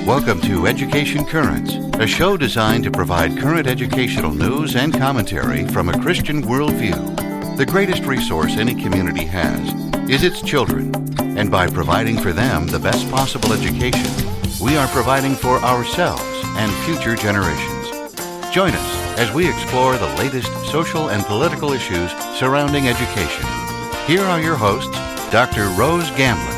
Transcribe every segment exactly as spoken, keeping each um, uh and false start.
Welcome to Education Currents, a show designed to provide current educational news and commentary from a Christian worldview. The greatest resource any community has is its children, and by providing for them the best possible education, we are providing for ourselves and future generations. Join us as we explore the latest social and political issues surrounding education. Here are your hosts, Doctor Rose Gamblin.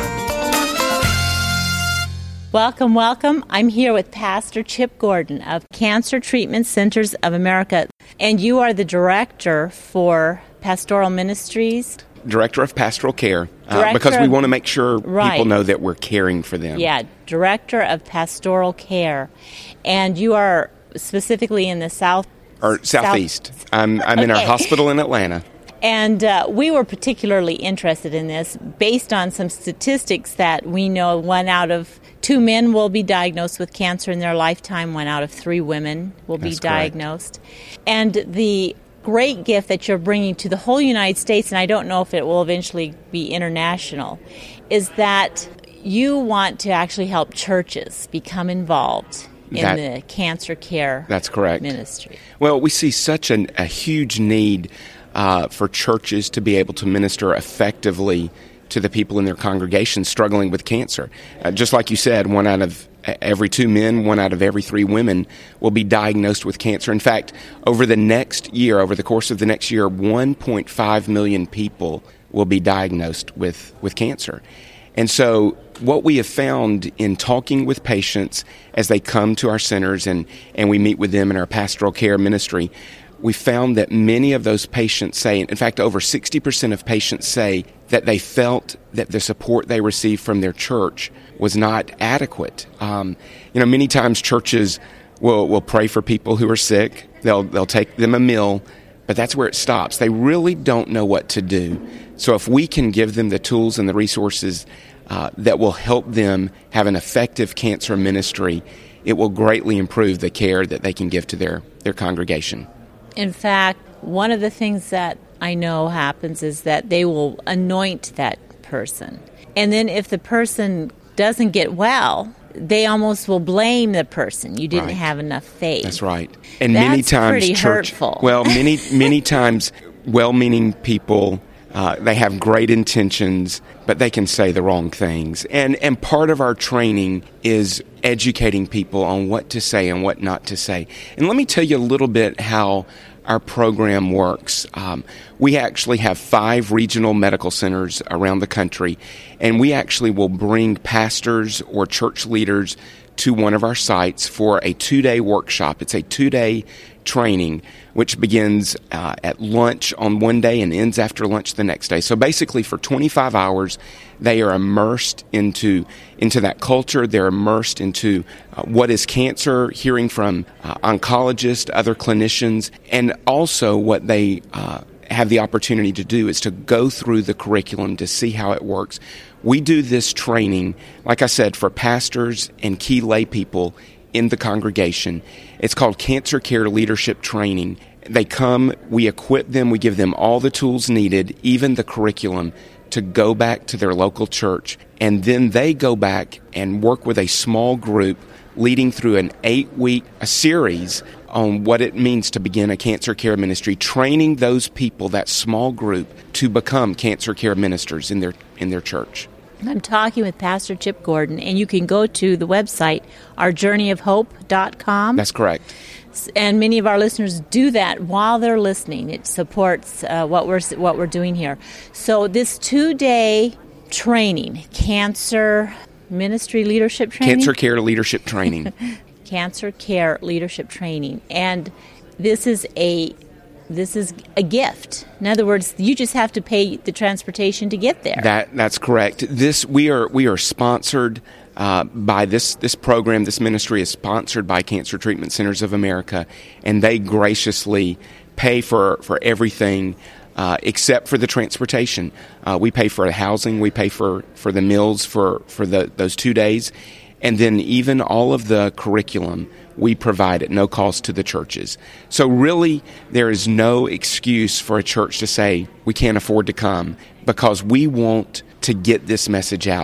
Welcome, welcome. I'm here with Pastor Chip Gordon of Cancer Treatment Centers of America, and you are the director for Pastoral Ministries. Director of Pastoral Care, uh, because we want to make sure right. people know that we're caring for them. Yeah, Director of Pastoral Care. And you are specifically in the South... Or Southeast. South... I'm, I'm okay. in our hospital in Atlanta. And uh, we were particularly interested in this based on some statistics that we know one out of two men will be diagnosed with cancer in their lifetime, one out of three women will be That's diagnosed. Correct. And the great gift that you're bringing to the whole United States, and I don't know if it will eventually be international, is that you want to actually help churches become involved in that, the cancer care that's correct. ministry. Well, we see such an, a huge need uh, for churches to be able to minister effectively to the people in their congregation struggling with cancer. Uh, just like you said, one out of every two men, one out of every three women will be diagnosed with cancer. In fact, over the next year, over the course of the next year, one point five million people will be diagnosed with, with cancer. And so what we have found in talking with patients as they come to our centers and, and we meet with them in our pastoral care ministry, we found that many of those patients say, in fact, over sixty percent of patients say that they felt that the support they received from their church was not adequate. Um, you know, many times churches will, will pray for people who are sick. They'll, they'll take them a meal, but that's where it stops. They really don't know what to do. So if we can give them the tools and the resources uh, that will help them have an effective cancer ministry, it will greatly improve the care that they can give to their, their congregation. In fact, one of the things that I know happens is that they will anoint that person. And then if the person doesn't get well, they almost will blame the person. You didn't right. have enough faith. That's right. And That's many times pretty church hurtful. Well, many many times well-meaning people uh, they have great intentions, but they can say the wrong things. And and part of our training is educating people on what to say and what not to say. And let me tell you a little bit how our program works. Um, we actually have five regional medical centers around the country, and we actually will bring pastors or church leaders to one of our sites for a two-day workshop. It's a two-day training, which begins uh, at lunch on one day and ends after lunch the next day. So basically for twenty-five hours, they are immersed into into that culture. They're immersed into uh, what is cancer, hearing from uh, oncologists, other clinicians, and also what they uh, have the opportunity to do is to go through the curriculum to see how it works. We do this training, like I said, for pastors and key lay people in the congregation. It's called Cancer Care Leadership Training. They come, we equip them, we give them all the tools needed, even the curriculum, to go back to their local church. And then they go back and work with a small group leading through an eight-week a series on what it means to begin a cancer care ministry, training those people, that small group, to become cancer care ministers in their in their church. I'm talking with Pastor Chip Gordon, and you can go to the website, our journey of hope dot com. That's correct. And many of our listeners do that while they're listening. It supports uh, what we're what we're doing here. So this two-day training, cancer ministry leadership training? Cancer Care Leadership Training. Cancer Care Leadership Training. And this is a This is a gift. In other words, you just have to pay the transportation to get there. That that's correct. This we are we are sponsored uh, by this this program. This ministry is sponsored by Cancer Treatment Centers of America, and they graciously pay for for everything uh, except for the transportation. Uh, we pay for the housing. We pay for, for the meals for for the those two days, and then even all of the curriculum we provide at no cost to the churches. So really, there is no excuse for a church to say, we can't afford to come, because we want to get this message out.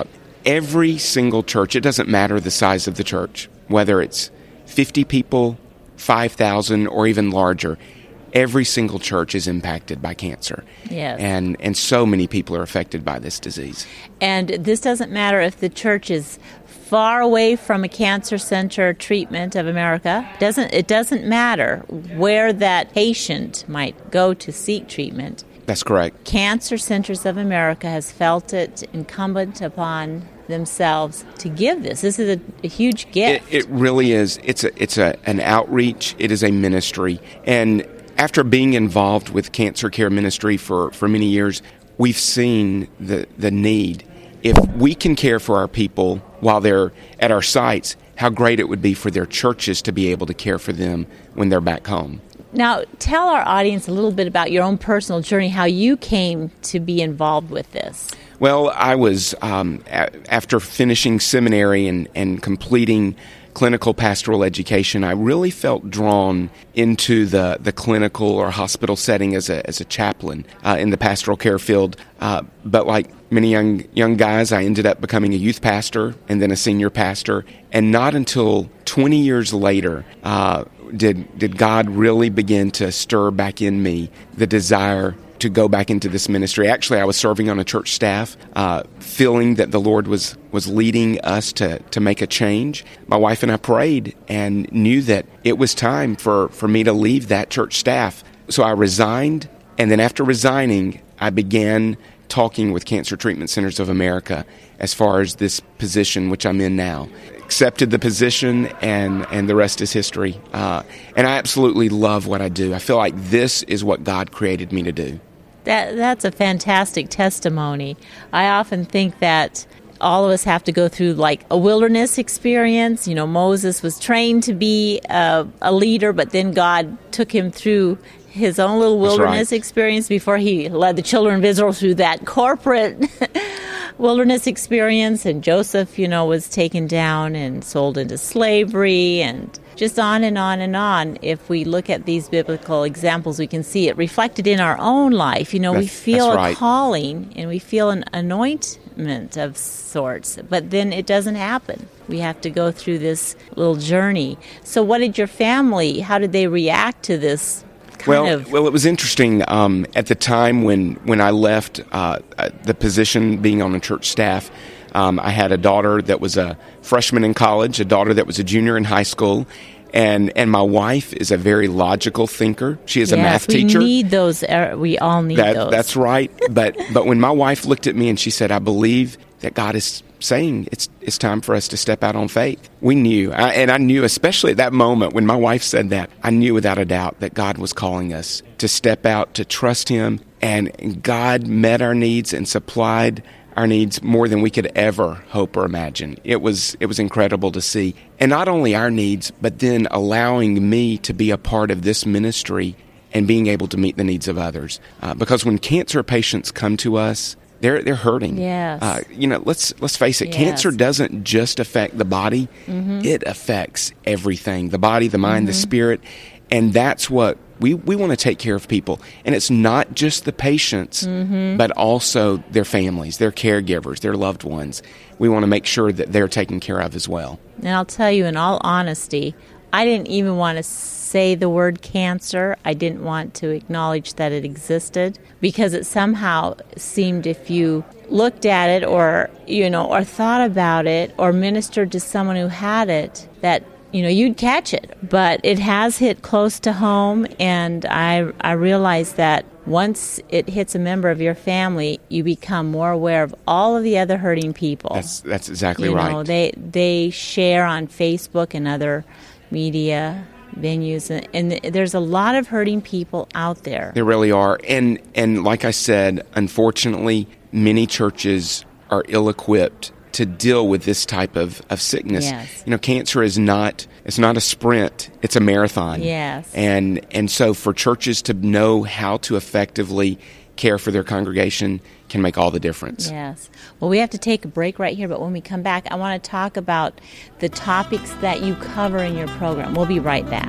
every single church, it doesn't matter the size of the church, whether it's fifty people, five thousand, or even larger, every single church is impacted by cancer. Yes. And and so many people are affected by this disease. And this doesn't matter if the church is far away from a cancer center treatment of America. Doesn't it doesn't matter where that patient might go to seek treatment. That's correct. Cancer Centers of America has felt it incumbent upon themselves to give this. This is a, a huge gift. It, it really is. It's a it's a an outreach. It is a ministry. And after being involved with cancer care ministry for, for many years, we've seen the, the need. If we can care for our people while they're at our sites, how great it would be for their churches to be able to care for them when they're back home. Now, tell our audience a little bit about your own personal journey, how you came to be involved with this. Well, I was, um, a- after finishing seminary and, and completing clinical pastoral education, I really felt drawn into the, the clinical or hospital setting as a as a chaplain uh, in the pastoral care field. Uh, but like many young young guys, I ended up becoming a youth pastor and then a senior pastor. And not until twenty years later uh, did did God really begin to stir back in me the desire to go back into this ministry. Actually, I was serving on a church staff, uh, feeling that the Lord was was leading us to to make a change. My wife and I prayed and knew that it was time for, for me to leave that church staff. So I resigned, and then after resigning, I began talking with Cancer Treatment Centers of America as far as this position which I'm in now. Accepted the position, and, and the rest is history. Uh, and I absolutely love what I do. I feel like this is what God created me to do. That That's a fantastic testimony. I often think that all of us have to go through like a wilderness experience. You know, Moses was trained to be a, a leader, but then God took him through his own little wilderness right. experience before he led the children of Israel through that corporate wilderness experience. And Joseph, you know, was taken down and sold into slavery, and just on and on and on. If we look at these biblical examples, we can see it reflected in our own life. You know, that's, we feel a right. calling and we feel an anointment of sorts, but then it doesn't happen. We have to go through this little journey. So what did your family, how did they react to this kind well, of... Well, it was interesting. Um, at the time when, when I left uh, the position being on the church staff, Um, I had a daughter that was a freshman in college, a daughter that was a junior in high school, and and my wife is a very logical thinker. She is yes, a math teacher. We need those. Uh, we all need that, those. That's right. But but when my wife looked at me and she said, "I believe that God is saying it's it's time for us to step out on faith," we knew, I, and I knew, especially at that moment when my wife said that, I knew without a doubt that God was calling us to step out, to trust Him, and God met our needs and supplied our needs more than we could ever hope or imagine. It was it was incredible to see. And not only our needs, but then allowing me to be a part of this ministry and being able to meet the needs of others. Uh, because when cancer patients come to us, they're they're hurting. Yes. Uh, you know, let's let's face it, yes. cancer doesn't just affect the body. Mm-hmm. It affects everything. The body, the mind, mm-hmm. the spirit. And that's what we, we want to take care of people. And it's not just the patients, mm-hmm. but also their families, their caregivers, their loved ones. We want to make sure that they're taken care of as well. And I'll tell you, in all honesty, I didn't even want to say the word cancer. I didn't want to acknowledge that it existed, because it somehow seemed, if you looked at it or, you know, or thought about it or ministered to someone who had it, that you know, you'd catch it. But it has hit close to home, and I I realize that once it hits a member of your family, you become more aware of all of the other hurting people. That's that's exactly you right. know, they they share on Facebook and other media venues, and, and there's a lot of hurting people out there. There really are. And and like I said, unfortunately, many churches are ill-equipped to deal with this type of, of sickness. Yes. You know, cancer is not it's not a sprint, it's a marathon. Yes. And and so for churches to know how to effectively care for their congregation can make all the difference. Yes. Well, we have to take a break right here, but when we come back, I want to talk about the topics that you cover in your program. We'll be right back.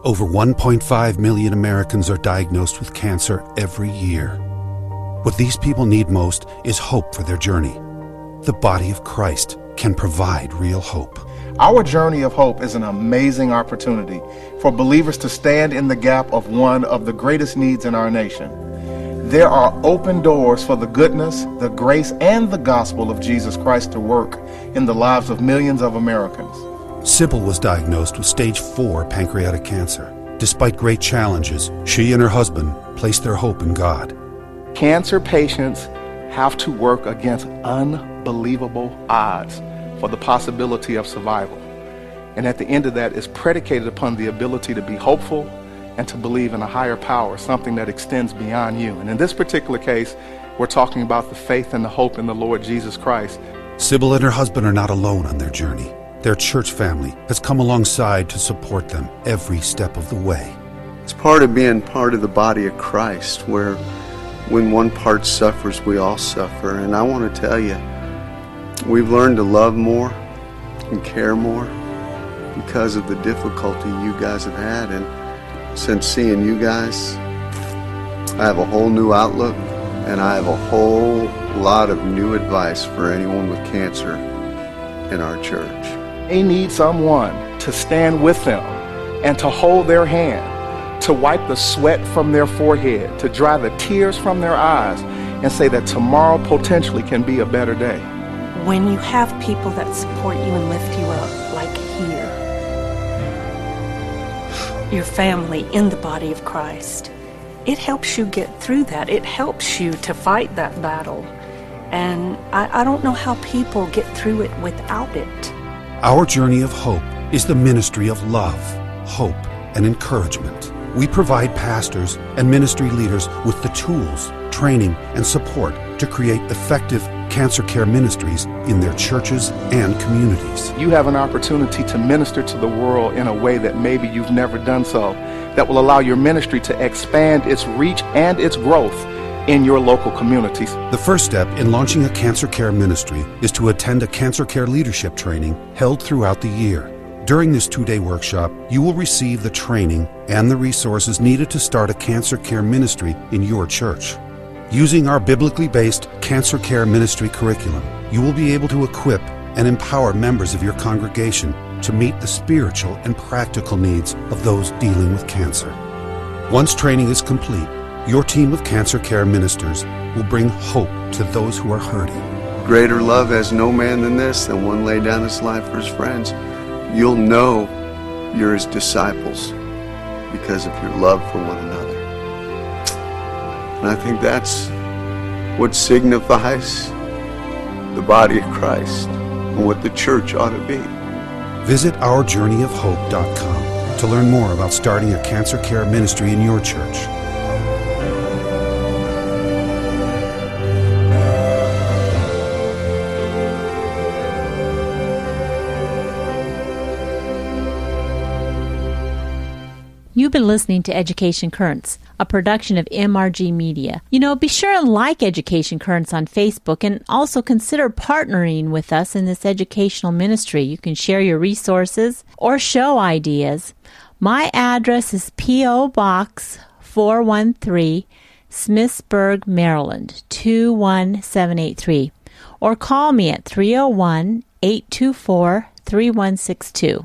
Over one point five million Americans are diagnosed with cancer every year. What these people need most is hope for their journey. The body of Christ can provide real hope. Our Journey of Hope is an amazing opportunity for believers to stand in the gap of one of the greatest needs in our nation. There are open doors for the goodness, the grace, and the gospel of Jesus Christ to work in the lives of millions of Americans. Sybil was diagnosed with stage four pancreatic cancer. Despite great challenges, she and her husband placed their hope in God. Cancer patients have to work against unbelievable odds for the possibility of survival. And at the end of that is predicated upon the ability to be hopeful and to believe in a higher power, something that extends beyond you. And in this particular case, we're talking about the faith and the hope in the Lord Jesus Christ. Sybil and her husband are not alone on their journey. Their church family has come alongside to support them every step of the way. It's part of being part of the body of Christ, where when one part suffers, we all suffer. And I want to tell you, we've learned to love more and care more because of the difficulty you guys have had. And since seeing you guys, I have a whole new outlook, and I have a whole lot of new advice for anyone with cancer in our church. They need someone to stand with them and to hold their hand, to wipe the sweat from their forehead, to dry the tears from their eyes, and say that tomorrow potentially can be a better day. When you have people that support you and lift you up, like here, your family in the body of Christ, it helps you get through that. It helps you to fight that battle. And I, I don't know how people get through it without it. Our Journey of Hope is the ministry of love, hope, and encouragement. We provide pastors and ministry leaders with the tools, training, and support to create effective cancer care ministries in their churches and communities. You have an opportunity to minister to the world in a way that maybe you've never done so, that will allow your ministry to expand its reach and its growth in your local communities. The first step in launching a cancer care ministry is to attend a cancer care leadership training held throughout the year. During this two-day workshop, you will receive the training and the resources needed to start a cancer care ministry in your church. Using our biblically based cancer care ministry curriculum, you will be able to equip and empower members of your congregation to meet the spiritual and practical needs of those dealing with cancer. Once training is complete, your team of cancer care ministers will bring hope to those who are hurting. Greater love has no man than this, than one lay down his life for his friends. You'll know you're his disciples because of your love for one another. And I think that's what signifies the body of Christ and what the church ought to be. Visit our journey of hope dot com to learn more about starting a cancer care ministry in your church. You've been listening to Education Currents, a production of M R G Media. You know, be sure and like Education Currents on Facebook and also consider partnering with us in this educational ministry. You can share your resources or show ideas. My address is P O. Box four one three, Smithsburg, Maryland, two one seven eight three. Or call me at three oh one, eight two four, three one six two.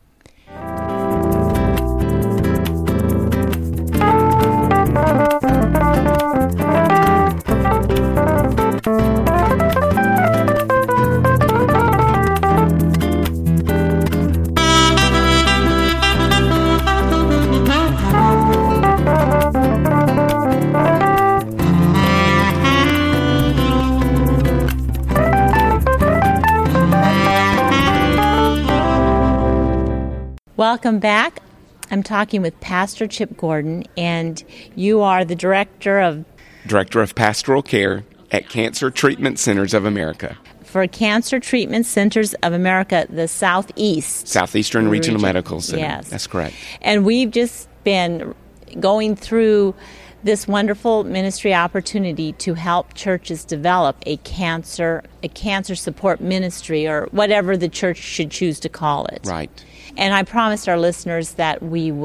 Welcome back. I'm talking with Pastor Chip Gordon, and you are the director of... Director of Pastoral Care at Cancer Treatment Centers of America. For Cancer Treatment Centers of America, the Southeast. Southeastern Regional Region. Medical Center. Yes. That's correct. And we've just been going through this wonderful ministry opportunity to help churches develop a cancer a cancer support ministry, or whatever the church should choose to call it. Right. And I promised our listeners that we would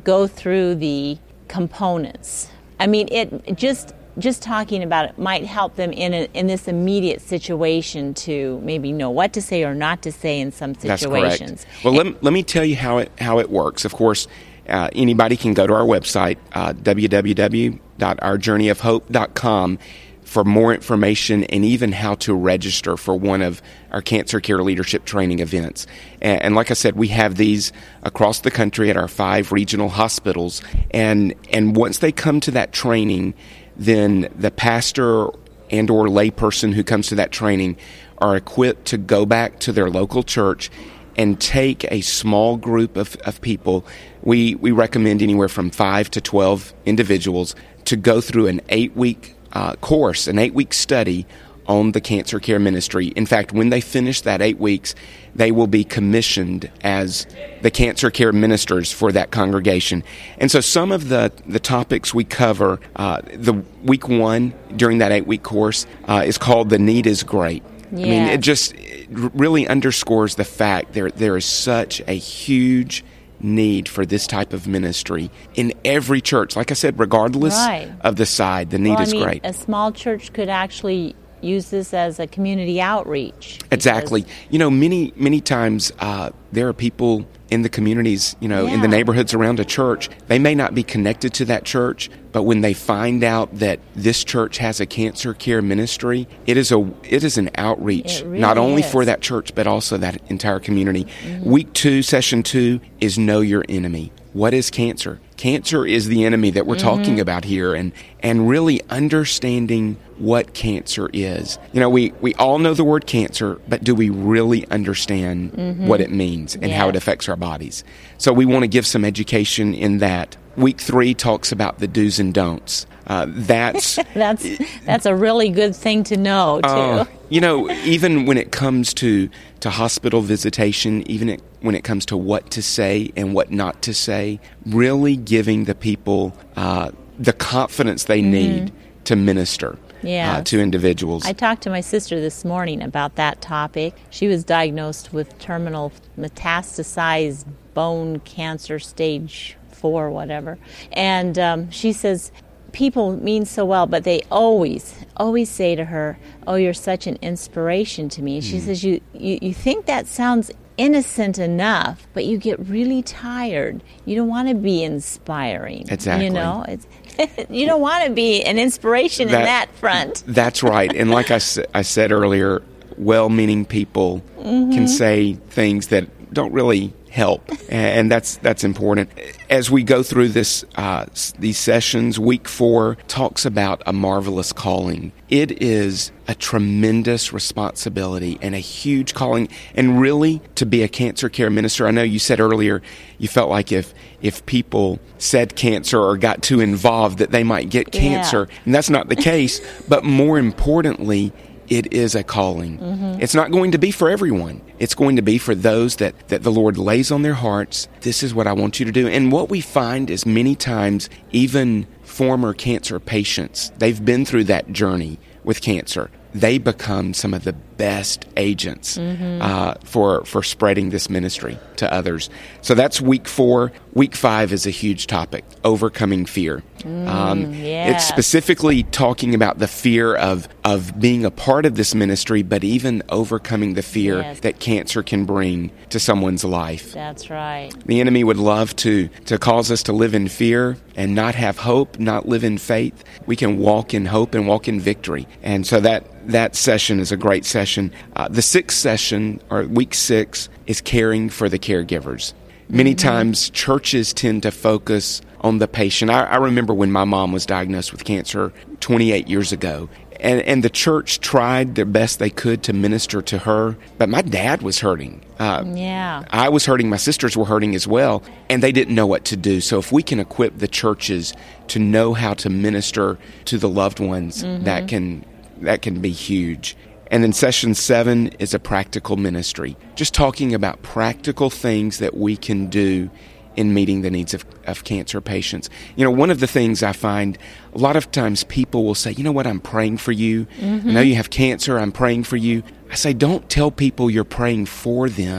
go through the components. I mean, it just just talking about it might help them in a, in this immediate situation to maybe know what to say or not to say in some situations. That's correct. Well, and, let, let me tell you how it how it works. Of course, uh, anybody can go to our website, uh, w w w dot our journey of hope dot com, for more information and even how to register for one of our cancer care leadership training events. And, and like I said, we have these across the country at our five regional hospitals. And and once they come to that training, then the pastor and or layperson who comes to that training are equipped to go back to their local church and take a small group of, of people. We, we recommend anywhere from five to twelve individuals to go through an eight-week Uh, course, an eight-week study on the cancer care ministry. In fact, when they finish that eight weeks, they will be commissioned as the cancer care ministers for that congregation. And so some of the, the topics we cover, uh, the week one during that eight-week course uh, is called The Need is Great. Yes. I mean, it just it really underscores the fact there there is such a huge need for this type of ministry in every church. Like I said, regardless right. of the side, the need well, is I mean, great. A small church could actually use this as a community outreach. Exactly. You know, many, many times uh, there are people in the communities, you know, yeah. in the neighborhoods around a church. They may not be connected to that church, but when they find out that this church has a cancer care ministry, it is a it is an outreach, really not only is. for that church, but also that entire community. Mm-hmm. Week two, session two is Know Your Enemy. What is cancer? Cancer is the enemy that we're mm-hmm. talking about here, and, and really understanding what cancer is. You know, we, we all know the word cancer, but do we really understand mm-hmm. what it means and yeah. how it affects our bodies? So we want to give some education in that. Week three talks about the do's and don'ts. Uh, that's that's that's a really good thing to know, too. Uh, you know, even when it comes to, to hospital visitation, even it, when it comes to what to say and what not to say, really giving the people uh, the confidence they mm-hmm. need to minister yes. uh, to individuals. I talked to my sister this morning about that topic. She was diagnosed with terminal metastasized bone cancer stage four, whatever. And um, she says, people mean so well, but they always, always say to her, oh, you're such an inspiration to me. And she mm. says, you, you, you think that sounds innocent enough, but you get really tired. You don't want to be inspiring. Exactly. You know, it's you don't want to be an inspiration that, in that front. That's right. And like I, sa- I said earlier, well-meaning people mm-hmm. can say things that don't really help, and that's that's important. As we go through this uh, these sessions, week four talks about a marvelous calling. It is a tremendous responsibility and a huge calling, and really to be a cancer care minister. I know you said earlier you felt like if if people said cancer or got too involved that they might get cancer, yeah. and that's not the case. But more importantly, it is a calling. Mm-hmm. It's not going to be for everyone. It's going to be for those that, that the Lord lays on their hearts. This is what I want you to do. And what we find is many times, even former cancer patients, they've been through that journey with cancer. They become some of the best agents mm-hmm. uh, for for spreading this ministry to others. So that's week four. Week five is a huge topic, overcoming fear. Mm, um, yes. It's specifically talking about the fear of, of being a part of this ministry, but even overcoming the fear yes. that cancer can bring to someone's life. That's right. The enemy would love to, to cause us to live in fear and not have hope, not live in faith. We can walk in hope and walk in victory. And so that, that session is a great session. Uh, the sixth session, or week six, is caring for the caregivers. Many mm-hmm. times churches tend to focus on the patient. I, I remember when my mom was diagnosed with cancer twenty-eight years ago, and, and the church tried their best they could to minister to her, but my dad was hurting. Uh, yeah. I was hurting, my sisters were hurting as well, and they didn't know what to do. So if we can equip the churches to know how to minister to the loved ones, mm-hmm. that can that can be huge. And then session seven is a practical ministry, just talking about practical things that we can do in meeting the needs of, of cancer patients. You know, one of the things I find, a lot of times people will say, you know what, I'm praying for you. Mm-hmm. I know you have cancer, I'm praying for you. I say, don't tell people you're praying for them.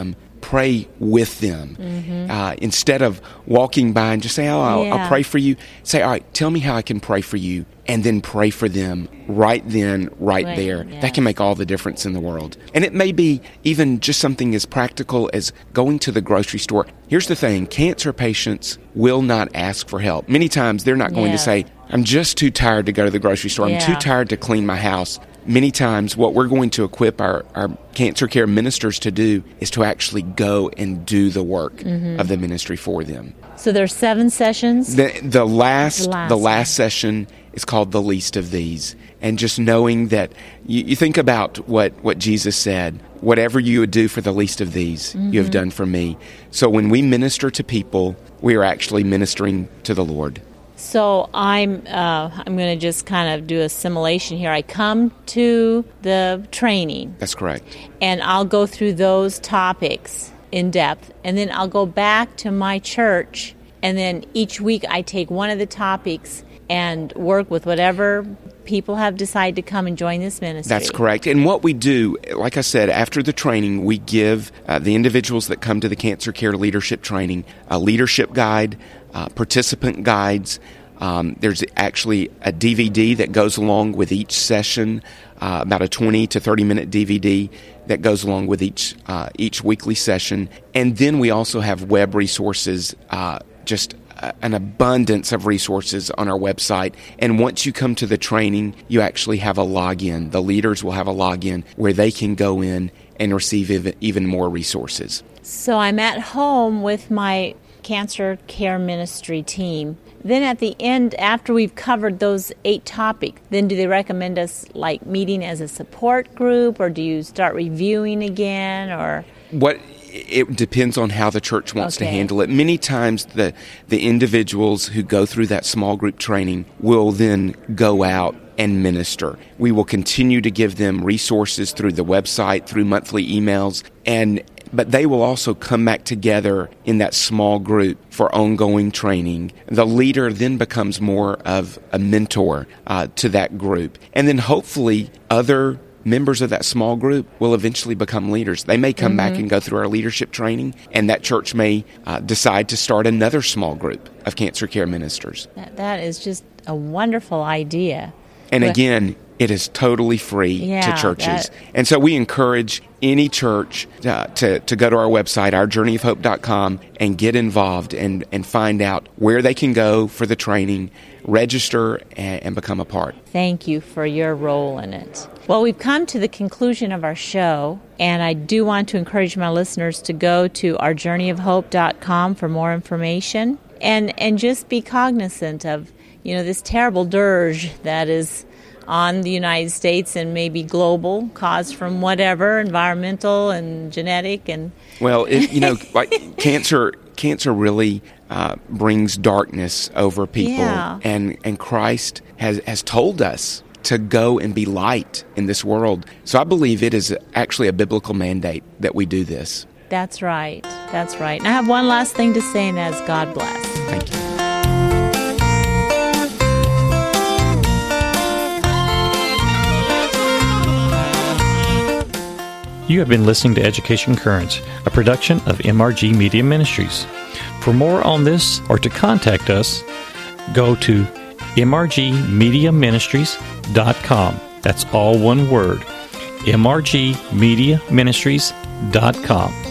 pray with them. Mm-hmm. Uh, instead of walking by and just say, oh, I'll, yeah. I'll pray for you. Say, all right, tell me how I can pray for you. And then pray for them right then, right, right there. Yes. That can make all the difference in the world. And it may be even just something as practical as going to the grocery store. Here's the thing, cancer patients will not ask for help. Many times they're not going yes. to say, I'm just too tired to go to the grocery store. I'm yeah. too tired to clean my house. Many times what we're going to equip our, our cancer care ministers to do is to actually go and do the work mm-hmm. of the ministry for them. So there's seven sessions? The, the last, the last, the last session is called The Least of These. And just knowing that, you, you think about what, what Jesus said, whatever you would do for the least of these, mm-hmm. you have done for me. So when we minister to people, we are actually ministering to the Lord. So I'm uh, I'm going to just kind of do a simulation here. I come to the training. That's correct. And I'll go through those topics in depth. And then I'll go back to my church. And then each week I take one of the topics and work with whatever people have decided to come and join this ministry. That's correct. And what we do, like I said, after the training, we give uh, the individuals that come to the Cancer Care Leadership Training a leadership guide, uh, participant guides. Um, there's actually a D V D that goes along with each session, uh, about a twenty to thirty minute D V D that goes along with each uh, each weekly session. And then we also have web resources, uh, just an abundance of resources on our website. And once you come to the training, you actually have a login. The leaders will have a login where they can go in and receive even more resources. So I'm at home with my cancer care ministry team. Then at the end, after we've covered those eight topics, then do they recommend us like meeting as a support group, or do you start reviewing again, or what? It depends on how the church wants okay. to handle it. Many times the the individuals who go through that small group training will then go out and minister. We will continue to give them resources through the website, through monthly emails, and but they will also come back together in that small group for ongoing training. The leader then becomes more of a mentor uh, to that group. And then hopefully other members of that small group will eventually become leaders. They may come mm-hmm. back and go through our leadership training, and that church may uh, decide to start another small group of cancer care ministers. That, that is just a wonderful idea. And again, it is totally free yeah, to churches. That... And so we encourage any church uh, to, to go to our website, our journey of hope dot com, and get involved and, and find out where they can go for the training, register, and, and become a part. Thank you for your role in it. Well, we've come to the conclusion of our show, and I do want to encourage my listeners to go to our journey of hope dot com for more information, and, and just be cognizant of, you know, this terrible dirge that is on the United States and maybe global, caused from whatever, environmental and genetic. And well, it, you know, like cancer, cancer really uh, brings darkness over people, yeah. and and Christ has has told us to go and be light in this world. So I believe it is actually a biblical mandate that we do this. That's right. That's right. And I have one last thing to say, and that's God bless. Thank you. You have been listening to Education Currents, a production of M R G Media Ministries. For more on this or to contact us, go to m r g media ministries dot com. That's all one word, m r g media ministries dot com.